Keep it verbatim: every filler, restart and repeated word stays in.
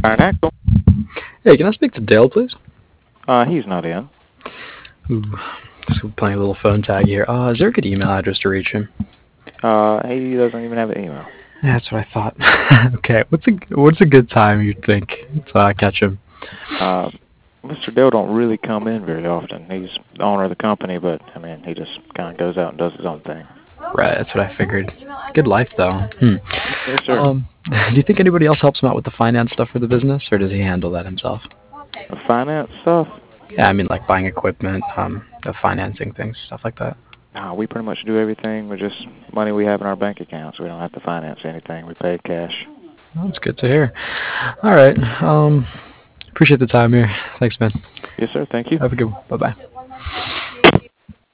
Alright, Axel. Hey, can I speak to Dale, please? Uh, he's not in. Ooh, just playing a little phone tag here. Uh, is there a good email address to reach him? Uh, he doesn't even have an email. Yeah, that's what I thought. Okay, what's a what's a good time you think to uh, catch him? Uh, Mister Dale don't really come in very often. He's the owner of the company, but I mean, he just kind of goes out and does his own thing. Right, that's what I figured. Good life though. Hmm. Yes, sir. Um, do you think anybody else helps him out with the finance stuff for the business, or does he handle that himself? The finance stuff. Yeah, I mean like buying equipment, um, the financing things, stuff like that. Uh, we pretty much do everything with just money we have in our bank accounts. We don't have to finance anything. We pay cash. Well, that's good to hear. All right. Um, appreciate the time here. Thanks, man. Yes, sir. Thank you. Have a good one. Bye bye.